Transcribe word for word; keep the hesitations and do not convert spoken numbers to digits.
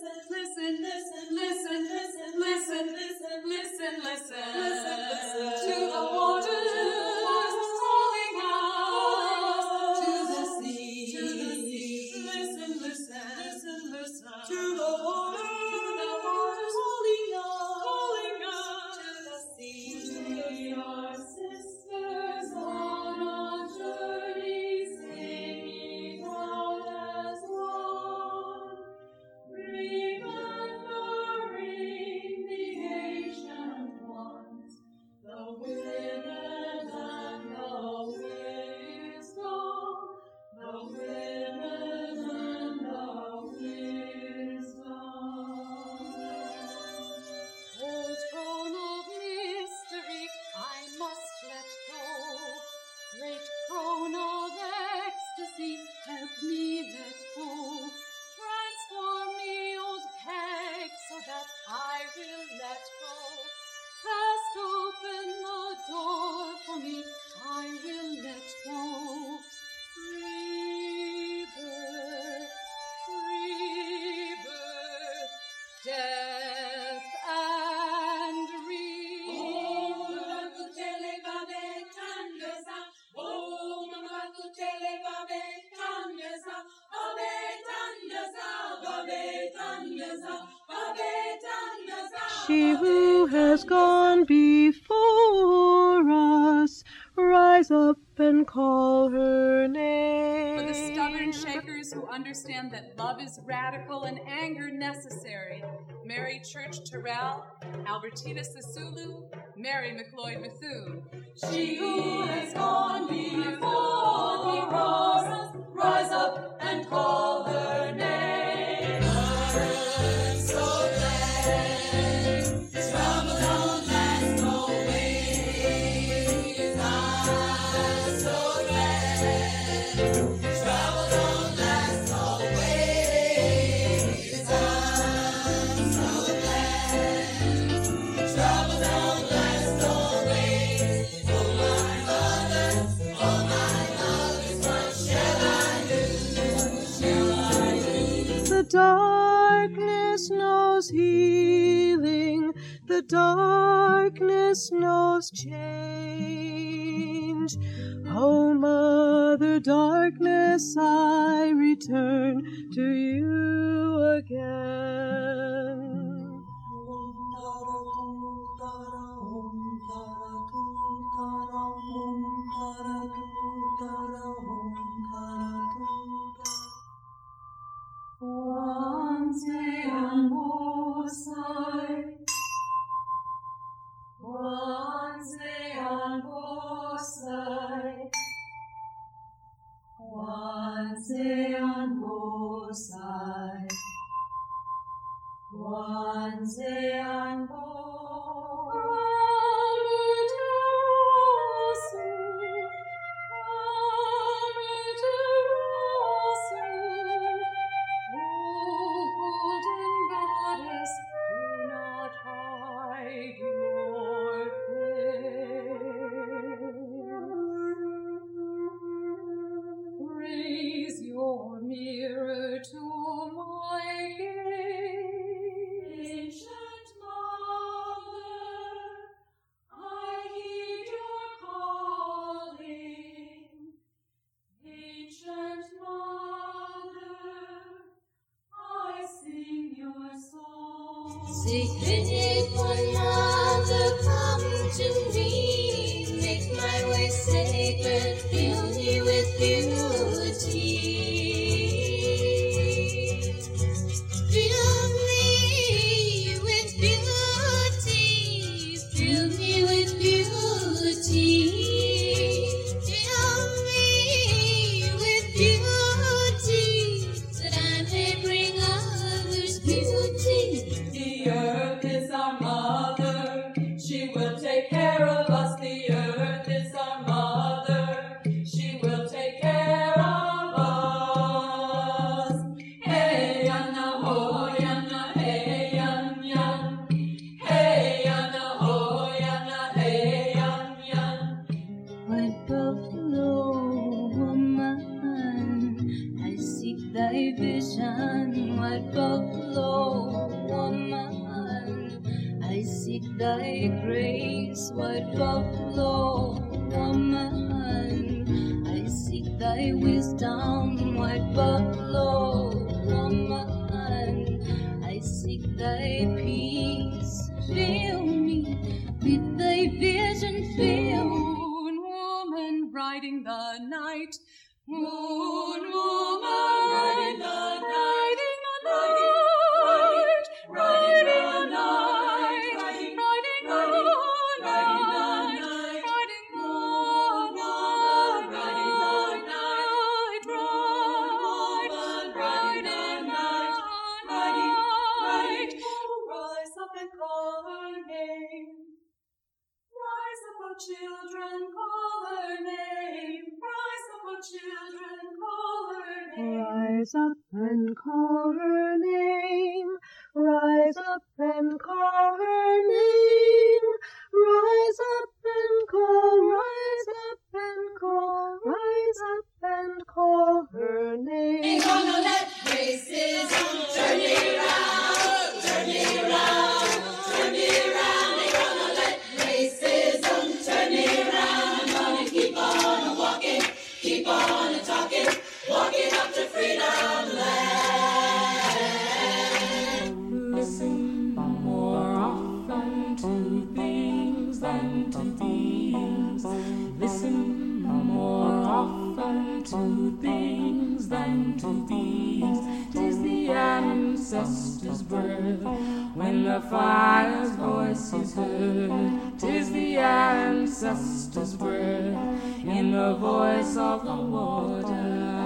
listen, listen, listen, listen, listen, listen, listen, listen, listen, listen to the waters calling out to the sea, to the sea. Listen, listen, listen, listen to the waters, the waters calling out, calling out to the sea. We are sisters on a journey, singing out as one, remembering the ancient ones, the women and the wisdom, the women and the wisdom. Old throne of mystery, I must let go. Great crown of ecstasy, help me let go. Transform me, old hag, so that I will let go. Cast open the door for me, I will let go. Free birth, free birth, death and rebirth. She who has gone before us, rise up and call her name. For the stubborn shakers who understand that love is radical and anger necessary, Mary Church Terrell, Albertina Sisulu, Mary McLeod Bethune. She who has gone before us, rise up and call her name. I'm so glad trouble don't last always. I'm so glad trouble don't last always. I'm so glad trouble don't last always. Oh my mother, oh my mothers, what shall I do? What shall I do? The darkness knows healing, the darkness knows change. Oh, Mother Darkness, I return to you again. Once on Bosai, once on Bosai, once on Bosai, once on Raise your mirror to my gaze. Ancient Mother, I heed your calling. Ancient Mother, I sing your song. Secret one mother, come to me. Make my way sacred, fill me with beauty. Fill me with beauty. Fill me with beauty. Fill me with beauty, that I may bring others beauty. The earth is our mother, she will take care of us. The earth is our mother, she will take care of us. Hey, yana, ho, yana, hey, yan, yan. Hey, yana, ho, yana, hey, yan, yan. White buffalo woman, I seek thy vision. White buffalo thy grace, white buffalo woman. I seek thy wisdom, white buffalo woman. I seek thy peace. Fill me with thy vision, fill. Moon woman riding the night. Moon woman riding the night. Riding the night. Riding the night. Riding the night. Riding the night. Riding the night. Riding the night. Riding the night. Riding night. Rise up and call her name. Rise up, O children, call her name. Rise up, O children, call her name. Rise up and call her name. Rise up and call her name. Rise up and call, rise up and call, rise up and call her name. Ain't gonna let racism turn me around, turn me around, turn me around. Ain't gonna let racism turn me around. I'm gonna keep on walking, keep on talking, walking up to freedom land. Listen more often to things than to things. Listen more often to things than to these. 'Tis the ancestors' birth when the fire's voice is heard. 'Tis the ancestors' birth in the voice of the water.